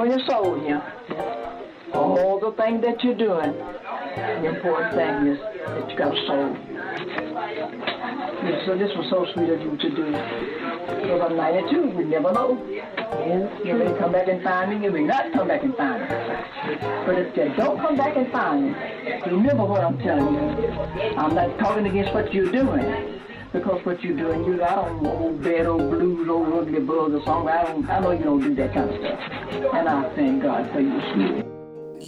on your soul here. All the things that you're doing, the important thing is that you got a soul. Yeah, so this was so sweet of you to do. Because I'm 92, we never know. You may come back and find me, you may not come back and find me. But if you don't come back and find me, remember what I'm telling you. I'm not talking against what you're doing. Because what you're doing, I don't old bad old blues, old ugly buzz or song. I know you don't do that kind of stuff. And I thank God for you, sweet